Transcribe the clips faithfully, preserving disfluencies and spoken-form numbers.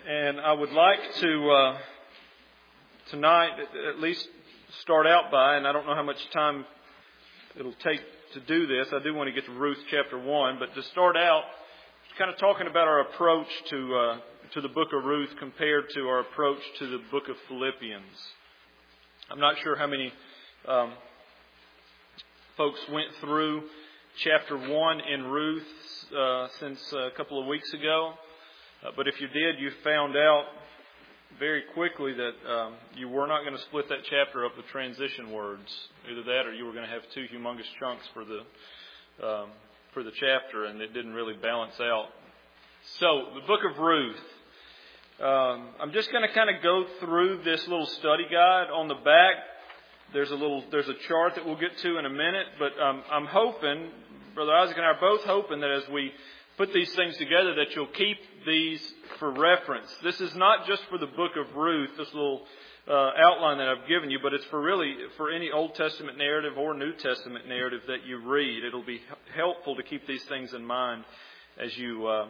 And I would like to uh, tonight at least start out by, and I don't know how much time it'll take to do this. I do want to get to Ruth chapter one, but to start out, kind of talking about our approach to uh, to the book of Ruth compared to our approach to the book of Philippians. I'm not sure how many um, folks went through chapter one in Ruth uh, since a couple of weeks ago. Uh, but if you did, you found out very quickly that um, you were not going to split that chapter up with transition words. Either that or you were going to have two humongous chunks for the um, for the chapter, and it didn't really balance out. So, the book of Ruth. Um, I'm just going to kind of go through this little study guide. On the back, there's a little there's a chart that we'll get to in a minute. But um, I'm hoping, Brother Isaac and I are both hoping that as we put these things together, that you'll keep these for reference. This is not just for the book of Ruth, this little uh, outline that I've given you, but it's for really for any Old Testament narrative or New Testament narrative that you read. It'll be helpful to keep these things in mind as you uh,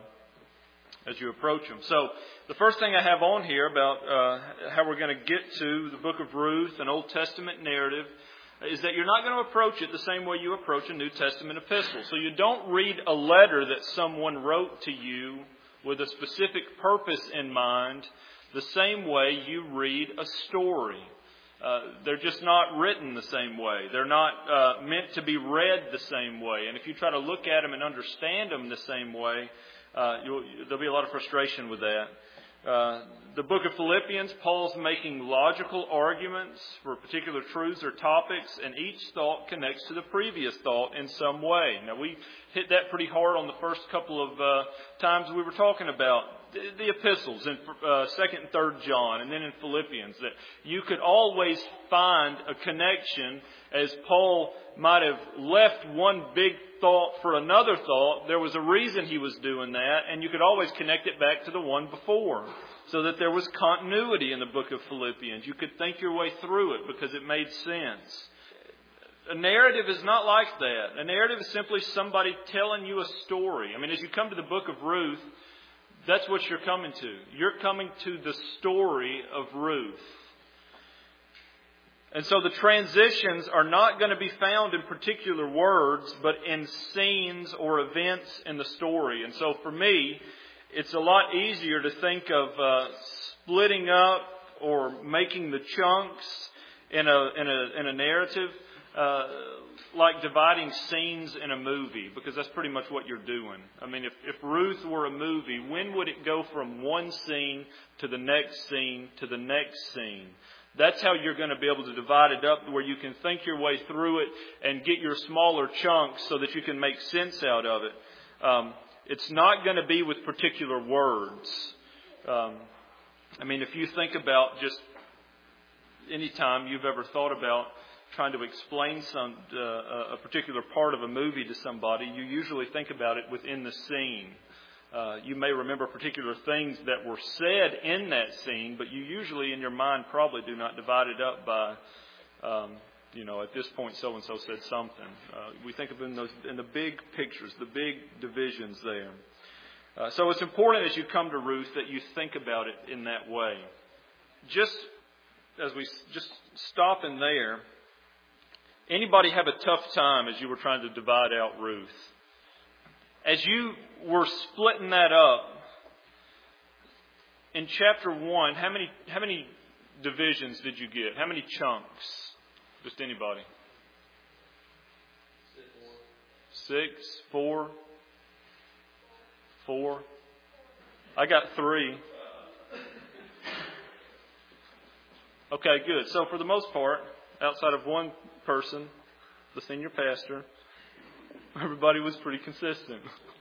as you approach them. So the first thing I have on here about uh, how we're going to get to the book of Ruth, an Old Testament narrative, is that you're not going to approach it the same way you approach a New Testament epistle. So you don't read a letter that someone wrote to you with a specific purpose in mind the same way you read a story. Uh, they're just not written the same way. They're not uh, meant to be read the same way. And if you try to look at them and understand them the same way, uh, you'll, there'll be a lot of frustration with that. Uh, the book of Philippians, Paul's making logical arguments for particular truths or topics, and each thought connects to the previous thought in some way. Now, we hit that pretty hard on the first couple of uh, times we were talking about the, the epistles in uh, second and third John, and then in Philippians, that you could always find a connection. As Paul might have left one big thought for another thought, there was a reason he was doing that, and you could always connect it back to the one before, so that there was continuity in the book of Philippians. You could think your way through it because it made sense. A narrative is not like that. A narrative is simply somebody telling you a story. I mean, as you come to the book of Ruth, that's what you're coming to. You're coming to the story of Ruth. And so the transitions are not going to be found in particular words, but in scenes or events in the story. And so for me, it's a lot easier to think of uh, splitting up or making the chunks in a in a in a narrative, uh, like dividing scenes in a movie, because that's pretty much what you're doing. I mean, if, if Ruth were a movie, when would it go from one scene to the next scene to the next scene? That's how you're going to be able to divide it up, where you can think your way through it and get your smaller chunks so that you can make sense out of it. Um, it's not going to be with particular words. Um, I mean, if you think about just any time you've ever thought about trying to explain some uh, a particular part of a movie to somebody, you usually think about it within the scene. Uh, you may remember particular things that were said in that scene, but you usually in your mind probably do not divide it up by, um, you know, at this point so-and-so said something. Uh, we think of it in, those, in the big pictures, the big divisions there. Uh, so it's important as you come to Ruth that you think about it in that way. Just as we just stop in there, anybody have a tough time as you were trying to divide out Ruth? As you were splitting that up, in chapter one, how many how many divisions did you get? How many chunks? Just anybody. Six, four, four. I got three. Okay, good. So for the most part, outside of one person, the senior pastor, everybody was pretty consistent.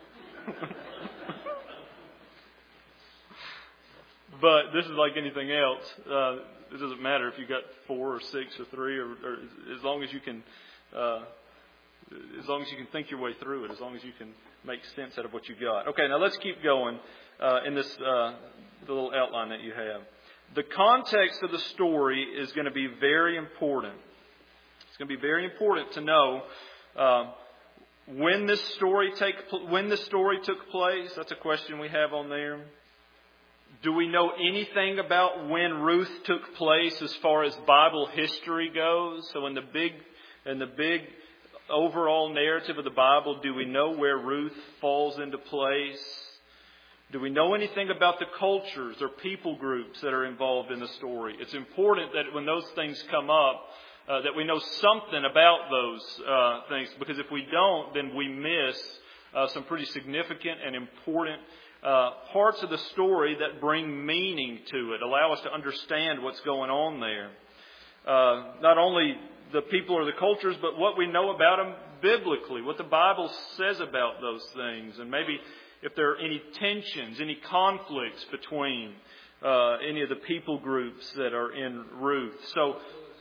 But this is like anything else. Uh, it doesn't matter if you got four or six or three, or, or as long as you can, uh, as long as you can think your way through it, as long as you can make sense out of what you got. Okay, now let's keep going uh, in this uh, the little outline that you have. The context of the story is going to be very important. It's going to be very important to know uh, when this story take when this story took place. That's a question we have on there. Do we know anything about when Ruth took place as far as Bible history goes? So in the big, in the big overall narrative of the Bible, do we know where Ruth falls into place? Do we know anything about the cultures or people groups that are involved in the story? It's important that when those things come up, uh, that we know something about those uh, things, because if we don't, then we miss uh, some pretty significant and important uh, parts of the story that bring meaning to it, allow us to understand what's going on there. Uh, not only the people or the cultures, but what we know about them biblically, what the Bible says about those things, and maybe if there are any tensions, any conflicts between uh, any of the people groups that are in Ruth. So,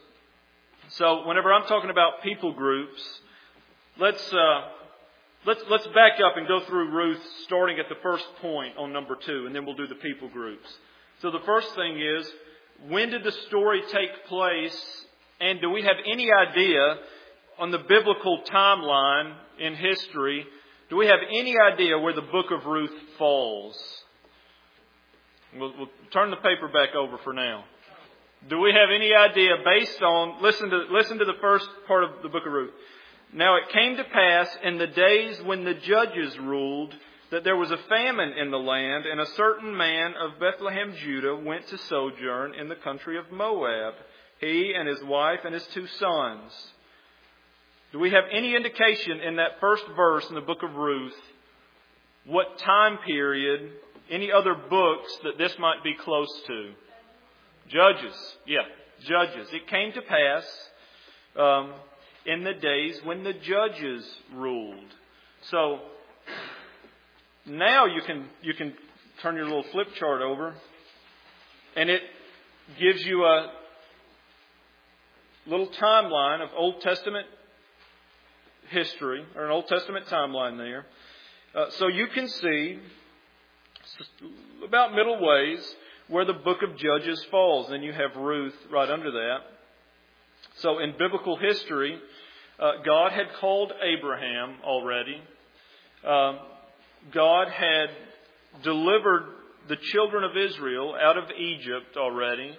so whenever I'm talking about people groups, let's uh, let's let's back up and go through Ruth, starting at the first point on number two, and then we'll do the people groups. So the first thing is, when did the story take place, and do we have any idea on the biblical timeline in history? Do we have any idea where the book of Ruth falls? We'll, we'll turn the paper back over for now. Do we have any idea based on, listen to, listen to the first part of the book of Ruth. Now it came to pass in the days when the judges ruled that there was a famine in the land, and a certain man of Bethlehem, Judah, went to sojourn in the country of Moab, he and his wife and his two sons. Do we have any indication in that first verse in the book of Ruth what time period, any other books that this might be close to? Judges. Yeah, Judges. It came to pass um, in the days when the judges ruled. So now you can you can turn your little flip chart over, and it gives you a little timeline of Old Testament history, or an Old Testament timeline there. Uh, so you can see about middle ways where the book of Judges falls. Then you have Ruth right under that. So in biblical history, uh, God had called Abraham already. Um, God had delivered the children of Israel out of Egypt already.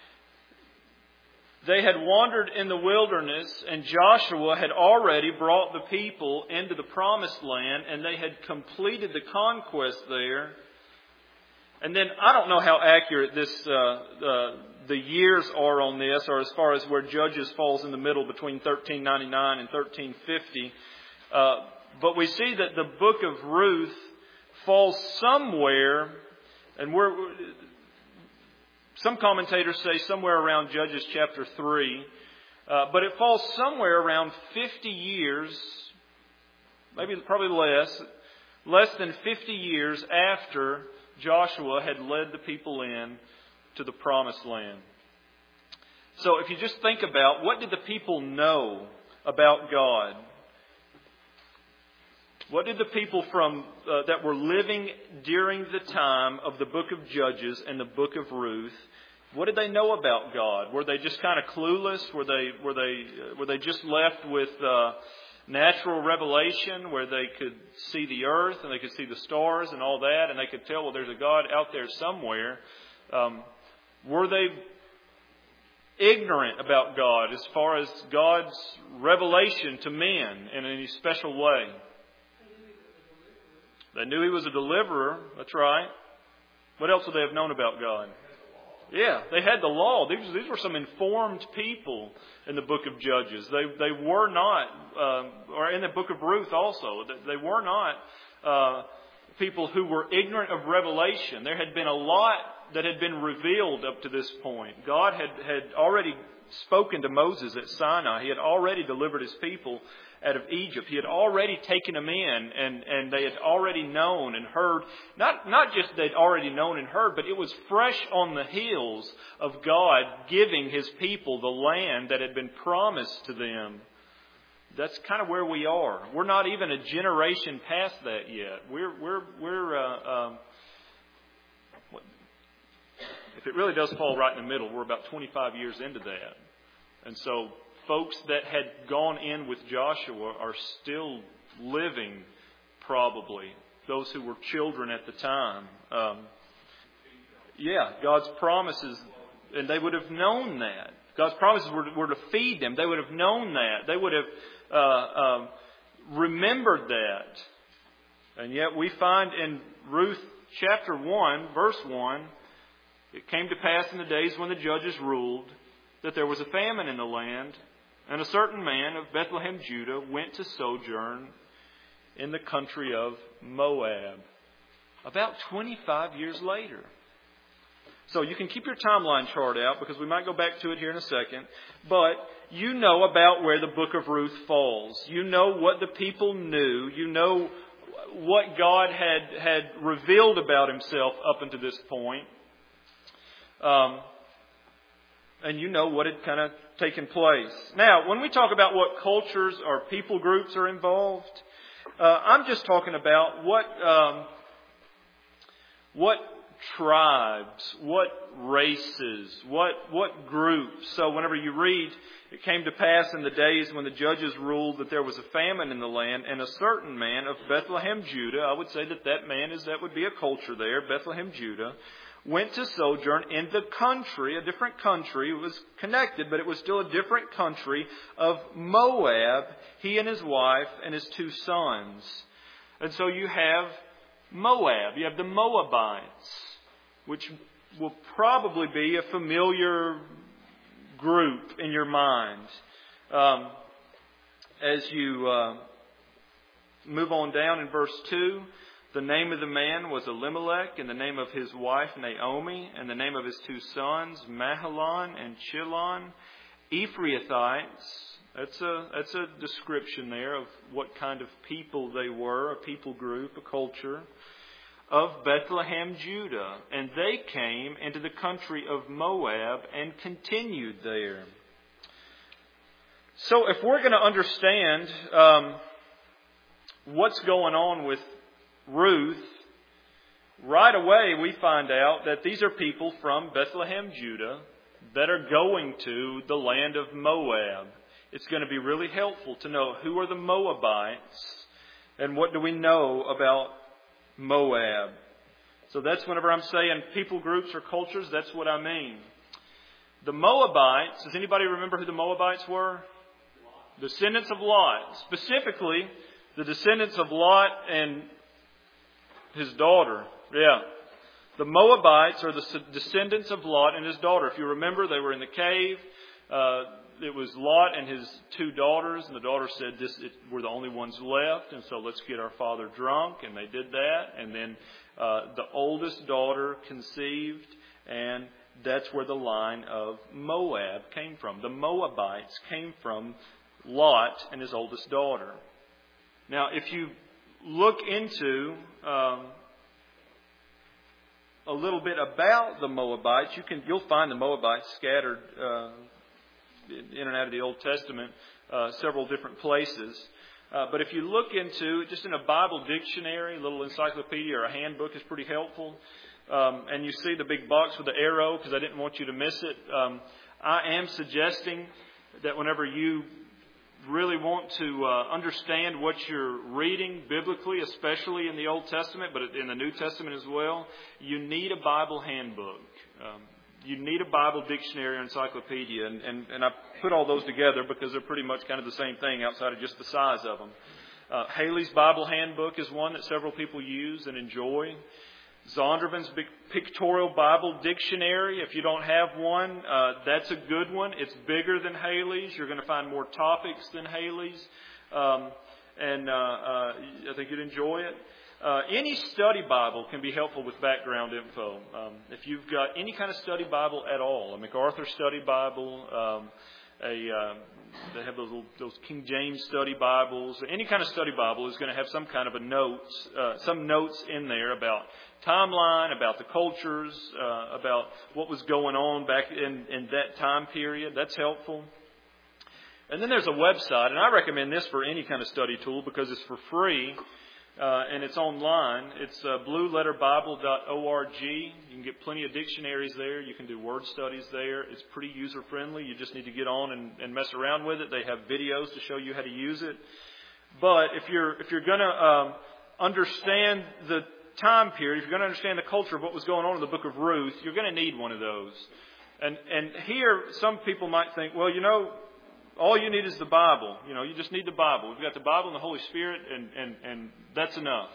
They had wandered in the wilderness, and Joshua had already brought the people into the promised land, and they had completed the conquest there. And then I don't know how accurate this uh, uh, the years are on this, or as far as where Judges falls in the middle between thirteen ninety-nine and thirteen fifty. Uh, but we see that the book of Ruth falls somewhere, and we're... Some commentators say somewhere around Judges chapter three, uh, but it falls somewhere around fifty years, maybe probably less, less than fifty years after Joshua had led the people in to the promised land. So if you just think about, what did the people know about God? What did the people from uh, that were living during the time of the book of Judges and the book of Ruth, what did they know about God? Were they just kind of clueless? Were they were they uh, were they just left with uh, natural revelation, where they could see the earth and they could see the stars and all that, and they could tell, well, there's a God out there somewhere? Um, were they ignorant about God as far as God's revelation to men in any special way? They knew He was a deliverer. That's right. What else would they have known about God? Yeah, they had the law. These, these were some informed people in the book of Judges. They they were not, um, or in the book of Ruth also, they were not uh, people who were ignorant of revelation. There had been a lot that had been revealed up to this point. God had, had already spoken to Moses at Sinai. He had already delivered His people out of Egypt. He had already taken them in, and, and they had already known and heard. Not, not just they'd already known and heard, but it was fresh on the heels of God giving His people the land that had been promised to them. That's kind of where we are. We're not even a generation past that yet. We're, we're, we're, uh, um, if it really does fall right in the middle, we're about twenty-five years into that. And so folks that had gone in with Joshua are still living, probably, those who were children at the time. Um, Yeah, God's promises, and they would have known that. God's promises were, were to feed them. They would have known that. They would have uh, um, remembered that. And yet we find in Ruth chapter one, verse one, it came to pass in the days when the judges ruled that there was a famine in the land, and a certain man of Bethlehem, Judah, went to sojourn in the country of Moab. About twenty-five years later. So you can keep your timeline chart out because we might go back to it here in a second. But you know about where the book of Ruth falls. You know what the people knew. You know what God had, had revealed about Himself up until this point. Um, and you know what had kind of taken place. Now, when we talk about what cultures or people groups are involved, uh, I'm just talking about what um, what tribes, what races, what what groups. So whenever you read, it came to pass in the days when the judges ruled that there was a famine in the land, and a certain man of Bethlehem, Judah, I would say that that man is, that would be a culture there, Bethlehem, Judah, went to sojourn in the country, a different country. It was connected, but it was still a different country of Moab, he and his wife and his two sons. And so you have Moab, you have the Moabites, which will probably be a familiar group in your mind. Um, as you uh, move on down in verse two, the name of the man was Elimelech, and the name of his wife Naomi, and the name of his two sons Mahlon and Chilion, Ephraithites. That's a that's a description there of what kind of people they were, a people group, a culture, of Bethlehem, Judah. And they came into the country of Moab and continued there. So if we're going to understand um, what's going on with Ruth, right away we find out that these are people from Bethlehem, Judah, that are going to the land of Moab. It's going to be really helpful to know who are the Moabites and what do we know about Moab. So that's whenever I'm saying people groups or cultures, that's what I mean. The Moabites, does anybody remember who the Moabites were? Descendants of Lot. Specifically, the descendants of Lot and his daughter. Yeah. The Moabites are the descendants of Lot and his daughter. If you remember, they were in the cave. Uh, it was Lot and his two daughters. And the daughter said, "This it, we're the only ones left. And so let's get our father drunk." And they did that. And then uh, the oldest daughter conceived. And that's where the line of Moab came from. The Moabites came from Lot and his oldest daughter. Now, if you look into um, a little bit about the Moabites, you can you'll find the Moabites scattered uh, in and out of the Old Testament, uh, several different places. Uh, but if you look into just in a Bible dictionary, a little encyclopedia or a handbook is pretty helpful. Um, and you see the big box with the arrow because I didn't want you to miss it. Um, I am suggesting that whenever you really want to uh, understand what you're reading biblically, especially in the Old Testament, but in the New Testament as well, you need a Bible handbook. Um, you need a Bible dictionary or encyclopedia. And, and, and I put all those together because they're pretty much kind of the same thing outside of just the size of them. Uh, Haley's Bible Handbook is one that several people use and enjoy. Zondervan's Pictorial Bible Dictionary. If you don't have one, uh, that's a good one. It's bigger than Haley's. You're going to find more topics than Haley's. Um, and uh, uh, I think you'd enjoy it. Uh, any study Bible can be helpful with background info. Um, if you've got any kind of study Bible at all, a MacArthur Study Bible, um, a uh, they have those little, those King James Study Bibles. Any kind of study Bible is going to have some kind of a notes, uh, some notes in there about timeline, about the cultures, uh, about what was going on back in, in that time period. That's helpful. And then there's a website, and I recommend this for any kind of study tool because it's for free. Uh, and it's online. It's uh, blue letter bible dot org. You can get plenty of dictionaries there. You can do word studies there. It's pretty user-friendly. You just need to get on and, and mess around with it. They have videos to show you how to use it. But if you're if you're going to um, understand the time period, if you're going to understand the culture of what was going on in the book of Ruth, you're going to need one of those. And and here, some people might think, well, you know, all you need is the Bible. You know, you just need the Bible. We've got the Bible and the Holy Spirit, and, and, and that's enough.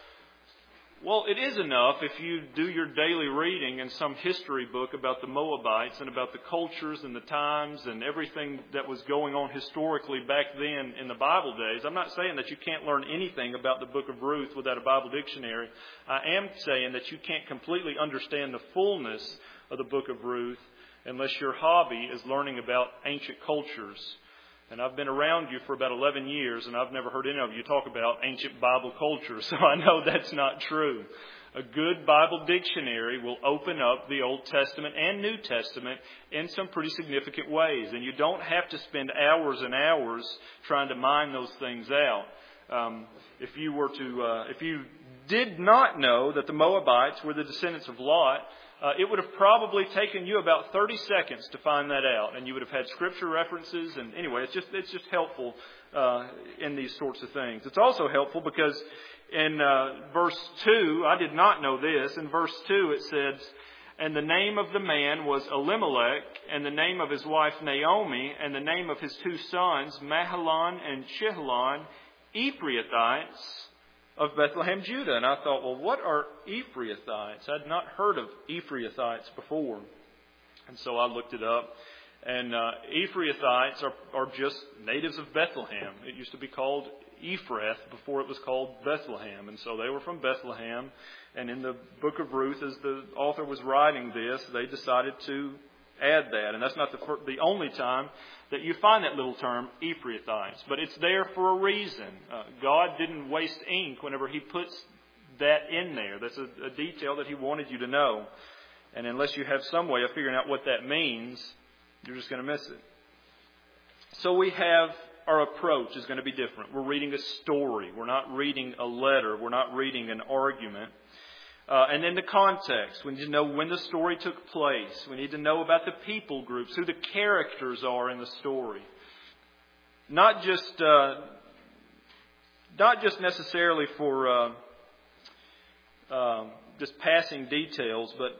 Well, it is enough if you do your daily reading in some history book about the Moabites and about the cultures and the times and everything that was going on historically back then in the Bible days. I'm not saying that you can't learn anything about the book of Ruth without a Bible dictionary. I am saying that you can't completely understand the fullness of the book of Ruth unless your hobby is learning about ancient cultures. And I've been around you for about eleven years, and I've never heard any of you talk about ancient Bible culture, so I know that's not true. A good Bible dictionary will open up the Old Testament and New Testament in some pretty significant ways, and you don't have to spend hours and hours trying to mine those things out. Um, if you were to, uh, if you did not know that the Moabites were the descendants of Lot, Uh, it would have probably taken you about thirty seconds to find that out, and you would have had scripture references. And anyway, it's just it's just helpful uh, in these sorts of things. It's also helpful because in uh, verse two, I did not know this. In verse two, it says, "And the name of the man was Elimelech, and the name of his wife Naomi, and the name of his two sons Mahlon and Chilion, Ephraithites of Bethlehem, Judah." And I thought, well, what are Ephraithites? I'd not heard of Ephraithites before. And so I looked it up. And uh, Ephraithites are, are just natives of Bethlehem. It used to be called Ephrath before it was called Bethlehem. And so they were from Bethlehem. And in the book of Ruth, as the author was writing this, they decided to add that. And that's not the, the only time that you find that little term, Ephraithites. But it's there for a reason. Uh, God didn't waste ink whenever He puts that in there. That's a, a detail that He wanted you to know. And unless you have some way of figuring out what that means, you're just going to miss it. So we have, our approach is going to be different. We're reading a story. We're not reading a letter. We're not reading an argument. Uh, and then the context. We need to know when the story took place. We need to know about the people groups, who the characters are in the story. Not just, uh, not just necessarily for uh, uh, just passing details, but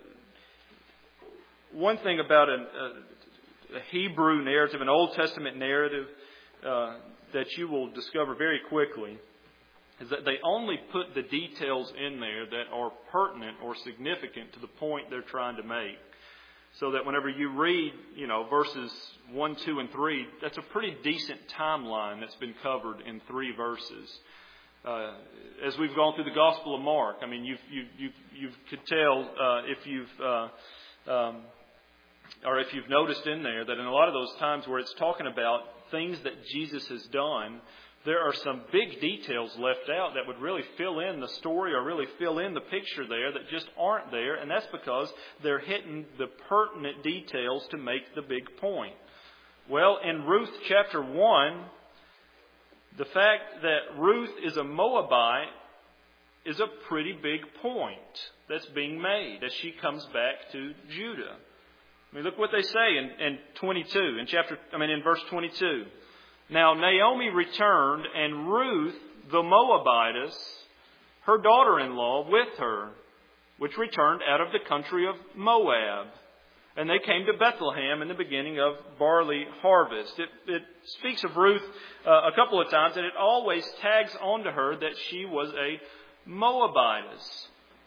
one thing about a, a, a Hebrew narrative, an Old Testament narrative, uh, that you will discover very quickly is that they only put the details in there that are pertinent or significant to the point they're trying to make. So that whenever you read, you know, verses one, two, and three, that's a pretty decent timeline that's been covered in three verses. Uh, as we've gone through the Gospel of Mark, I mean, you you you you could tell uh, if you've uh, um, or if you've noticed in there that in a lot of those times where it's talking about things that Jesus has done, there are some big details left out that would really fill in the story or really fill in the picture there that just aren't there. And that's because they're hitting the pertinent details to make the big point. Well, in Ruth chapter one, the fact that Ruth is a Moabite is a pretty big point that's being made as she comes back to Judah. I mean, look what they say in, in twenty-two, in chapter, I mean, in verse twenty-two. "Now Naomi returned, and Ruth the Moabitess, her daughter-in-law, with her, which returned out of the country of Moab. And they came to Bethlehem in the beginning of barley harvest." It, it speaks of Ruth uh, a couple of times, and it always tags onto her that she was a Moabitess.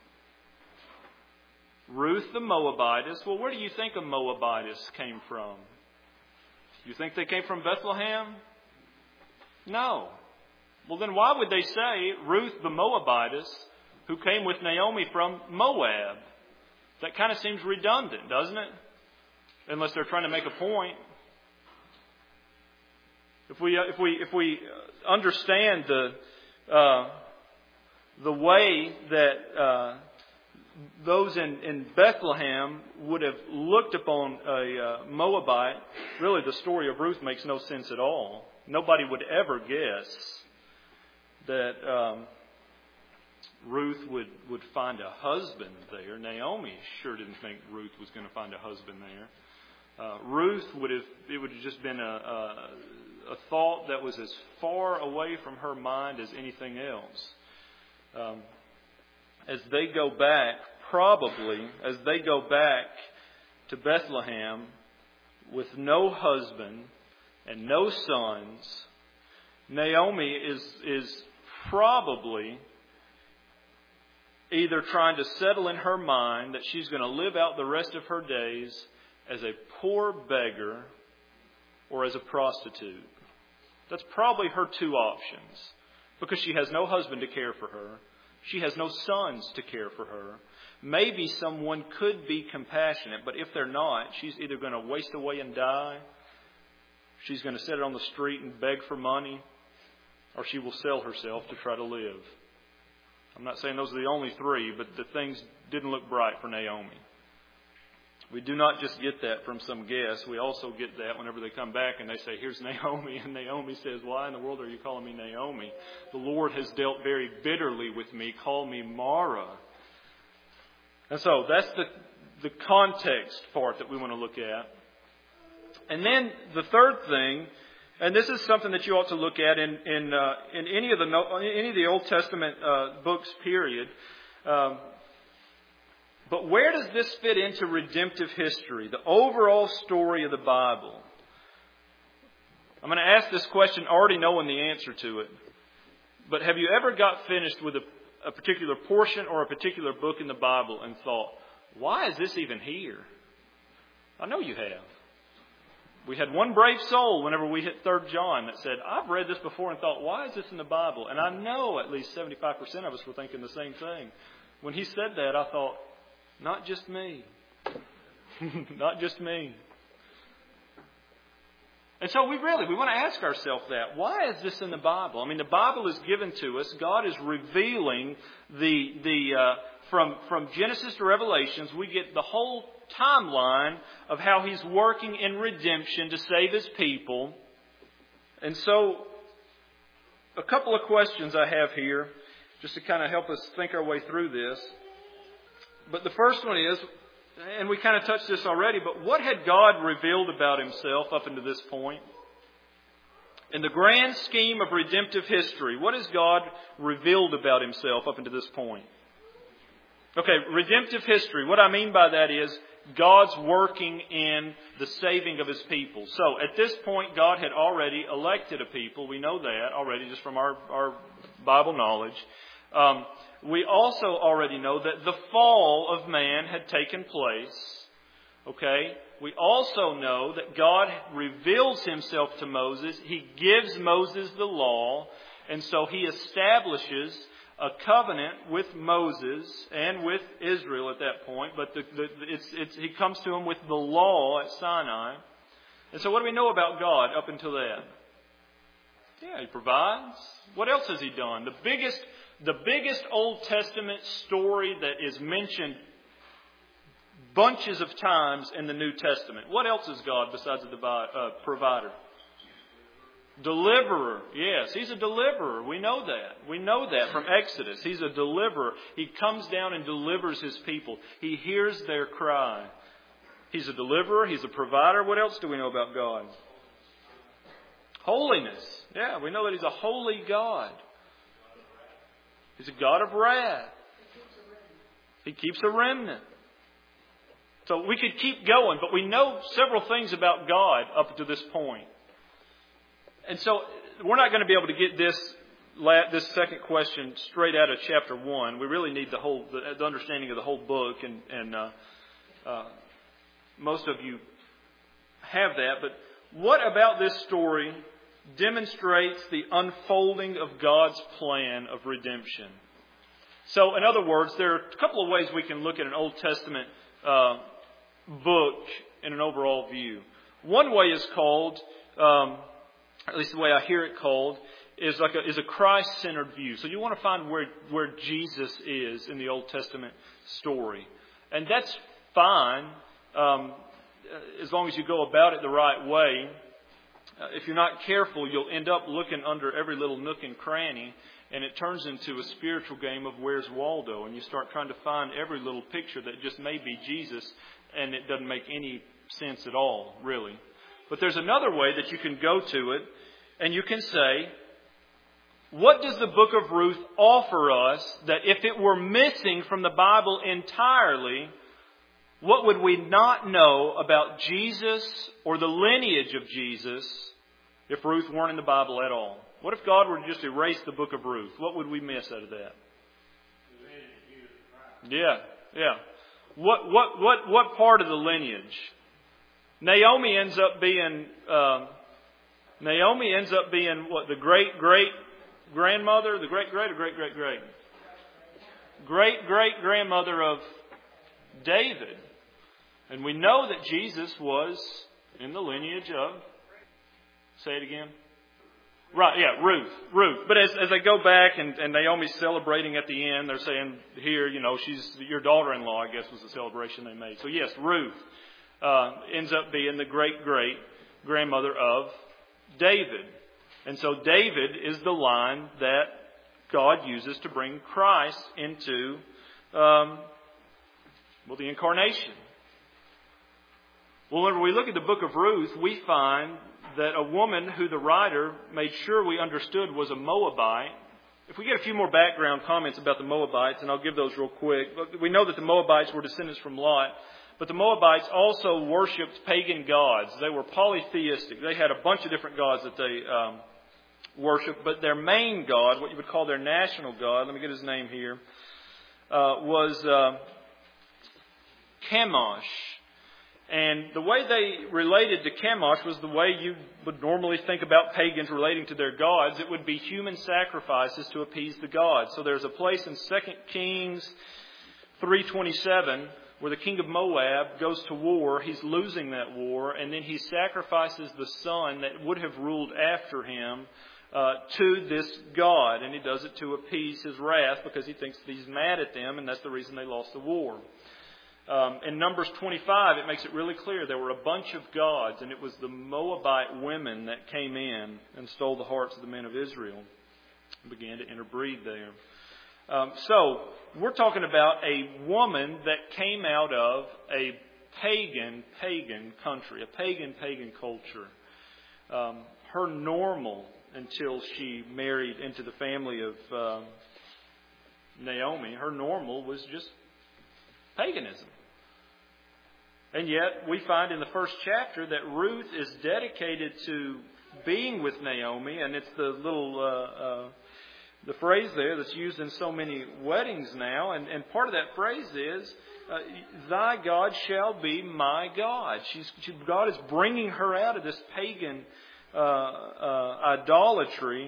Ruth the Moabitess. Well, where do you think a Moabitess came from? You think they came from Bethlehem? No. Well, then why would they say Ruth the Moabitess, who came with Naomi from Moab? That kind of seems redundant, doesn't it? Unless they're trying to make a point. If we if we if we understand the uh, the way that uh, those in, in Bethlehem would have looked upon a uh, Moabite, really the story of Ruth makes no sense at all. Nobody would ever guess that um, Ruth would, would find a husband there. Naomi sure didn't think Ruth was going to find a husband there. Uh, Ruth would have, it would have just been a, a, a thought that was as far away from her mind as anything else. Um, as they go back, probably as they go back to Bethlehem with no husband and no sons, Naomi is, is probably either trying to settle in her mind that she's going to live out the rest of her days as a poor beggar or as a prostitute. That's probably her two options, because she has no husband to care for her. She has no sons to care for her. Maybe someone could be compassionate, but if they're not, she's either going to waste away and die, she's going to sit on the street and beg for money, or she will sell herself to try to live. I'm not saying those are the only three, but the things didn't look bright for Naomi. We do not just get that from some guest. We also get that whenever they come back and they say, here's Naomi. And Naomi says, why in the world are you calling me Naomi? The Lord has dealt very bitterly with me. Call me Mara. And so that's the, the context part that we want to look at. And then the third thing, and this is something that you ought to look at in in, uh, in any of the any of the Old Testament uh, books, period. Um, but where does this fit into redemptive history, the overall story of the Bible? I'm going to ask this question already knowing the answer to it. But have you ever got finished with a, a particular portion or a particular book in the Bible and thought, why is this even here? I know you have. We had one brave soul whenever we hit Third John that said, I've read this before and thought, why is this in the Bible? And I know at least seventy-five percent of us were thinking the same thing. When he said that, I thought, not just me. Not just me. And so we really, we want to ask ourselves that. Why is this in the Bible? I mean, the Bible is given to us. God is revealing the, the uh, from, from Genesis to Revelations, we get the whole timeline of how He's working in redemption to save His people. And so, a couple of questions I have here, just to kind of help us think our way through this. But the first one is, and we kind of touched this already, but what had God revealed about Himself up until this point? In the grand scheme of redemptive history, what has God revealed about Himself up until this point? Okay, redemptive history. What I mean by that is God's working in the saving of His people. So at this point, God had already elected a people. We know that already just from our, our Bible knowledge. Um, we also already know that the fall of man had taken place. Okay? We also know that God reveals Himself to Moses. He gives Moses the law. And so He establishes a covenant with Moses and with Israel at that point. But the, the, it's, it's, He comes to him with the law at Sinai. And so what do we know about God up until that? Yeah, He provides. What else has He done? The biggest... The biggest Old Testament story that is mentioned bunches of times in the New Testament. What else is God besides a uh, provider? Deliverer. Yes, He's a deliverer. We know that. We know that from Exodus. He's a deliverer. He comes down and delivers His people. He hears their cry. He's a deliverer. He's a provider. What else do we know about God? Holiness. Yeah, we know that He's a holy God. He's a God of wrath. He keeps a remnant. So we could keep going, but we know several things about God up to this point. And so we're not going to be able to get this this second question straight out of chapter one. We really need the whole the, the understanding of the whole book, and and uh, uh, most of you have that. But what about this story demonstrates the unfolding of God's plan of redemption? So, in other words, there are a couple of ways we can look at an Old Testament uh, book in an overall view. One way is called, um, at least the way I hear it called, is like a, is a Christ-centered view. So you want to find where where Jesus is in the Old Testament story, and that's fine um, as long as you go about it the right way. Uh, if you're not careful, you'll end up looking under every little nook and cranny, and it turns into a spiritual game of Where's Waldo, and you start trying to find every little picture that just may be Jesus, and it doesn't make any sense at all, really. But there's another way that you can go to it, and you can say, what does the book of Ruth offer us that if it were missing from the Bible entirely, what would we not know about Jesus or the lineage of Jesus if Ruth weren't in the Bible at all? What if God were to just erase the book of Ruth? What would we miss out of that? Yeah, yeah. What what what what part of the lineage? Naomi ends up being um, Naomi ends up being what, the great great grandmother, the great great or great great great great great grandmother of David, and we know that Jesus was in the lineage of. Say it again. Right, yeah, Ruth, Ruth. But as as they go back and, and Naomi's celebrating at the end, they're saying here, you know, she's your daughter-in-law, I guess was the celebration they made. So yes, Ruth uh, ends up being the great-great grandmother of David. And so David is the line that God uses to bring Christ into, um, well, the incarnation. Well, when we look at the book of Ruth, we find that a woman who the writer made sure we understood was a Moabite. If we get a few more background comments about the Moabites, and I'll give those real quick. We know that the Moabites were descendants from Lot, but the Moabites also worshipped pagan gods. They were polytheistic. They had a bunch of different gods that they um, worshipped, but their main god, what you would call their national god, let me get his name here, uh, was uh, Chemosh. And the way they related to Chemosh was the way you would normally think about pagans relating to their gods. It would be human sacrifices to appease the gods. So there's a place in Second Kings three twenty-seven where the king of Moab goes to war. He's losing that war, and then he sacrifices the son that would have ruled after him uh, to this god. And he does it to appease his wrath because he thinks that he's mad at them, and that's the reason they lost the war. Um, in Numbers twenty-five, it makes it really clear there were a bunch of gods, and it was the Moabite women that came in and stole the hearts of the men of Israel and began to interbreed there. Um, so, we're talking about a woman that came out of a pagan, pagan country, a pagan, pagan culture. Um, her normal, until she married into the family of uh, Naomi, her normal was just paganism. And yet we find in the first chapter that Ruth is dedicated to being with Naomi, and it's the little uh, uh, the phrase there that's used in so many weddings now. And, and part of that phrase is, uh, "Thy God shall be my God." She's she, God is bringing her out of this pagan uh, uh, idolatry.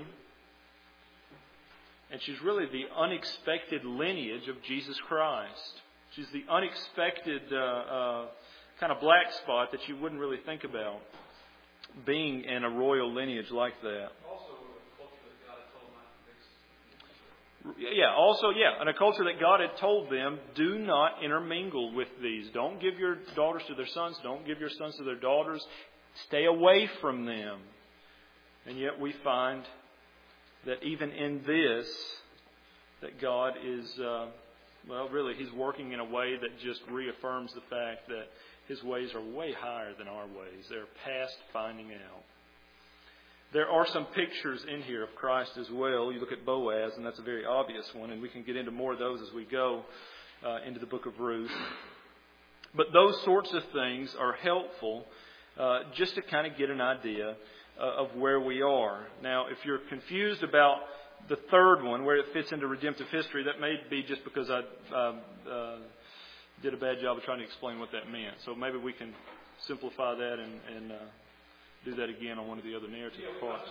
And she's really the unexpected lineage of Jesus Christ. She's the unexpected uh, uh, kind of black spot that you wouldn't really think about, being in a royal lineage like that. Also, a culture that God had told not to mix. Yeah, also, yeah, in a culture that God had told them, do not intermingle with these. Don't give your daughters to their sons. Don't give your sons to their daughters. Stay away from them. And yet we find that even in this, that God is... Uh, Well, really, He's working in a way that just reaffirms the fact that His ways are way higher than our ways. They're past finding out. There are some pictures in here of Christ as well. You look at Boaz, and that's a very obvious one, and we can get into more of those as we go uh, into the book of Ruth. But those sorts of things are helpful uh, just to kind of get an idea uh, of where we are. Now, if you're confused about the third one, where it fits into redemptive history, that may be just because I um, uh, did a bad job of trying to explain what that meant. So maybe we can simplify that and, and uh, do that again on one of the other narrative parts.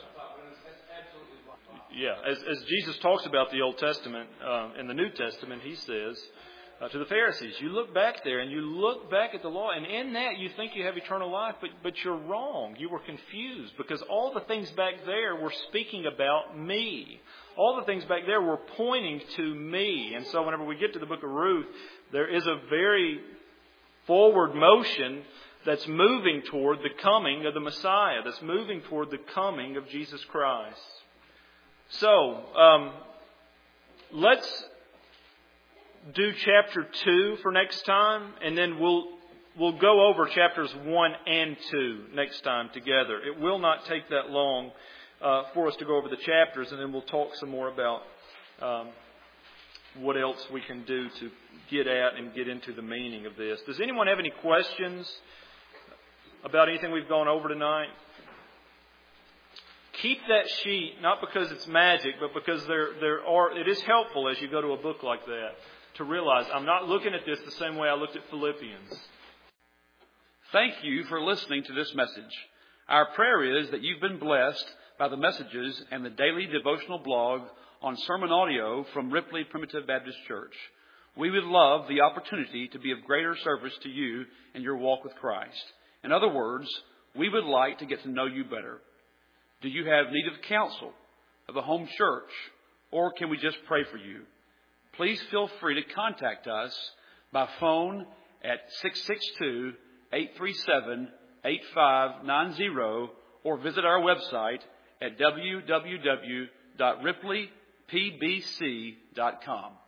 Yeah, as, as Jesus talks about the Old Testament uh, in the New Testament, He says uh, to the Pharisees, you look back there and you look back at the law, and in that you think you have eternal life, but, but you're wrong. You were confused because all the things back there were speaking about me. All the things back there were pointing to me. And so whenever we get to the book of Ruth, there is a very forward motion that's moving toward the coming of the Messiah, that's moving toward the coming of Jesus Christ. So, um, let's do chapter two for next time, and then we'll we'll go over chapters one and two next time together. It will not take that long uh, for us to go over the chapters, and then we'll talk some more about um, what else we can do to get at and get into the meaning of this. Does anyone have any questions about anything we've gone over tonight? Keep that sheet, not because it's magic, but because there there are. It is helpful as you go to a book like that to realize I'm not looking at this the same way I looked at Philippians. Thank you for listening to this message. Our prayer is that you've been blessed by the messages and the daily devotional blog on sermon audio from Ripley Primitive Baptist Church. We would love the opportunity to be of greater service to you in your walk with Christ. In other words, we would like to get to know you better. Do you have need of counsel, of a home church, or can we just pray for you? Please feel free to contact us by phone at six six two, eight three seven, eight five nine zero or visit our website at w w w dot ripley p b c dot com.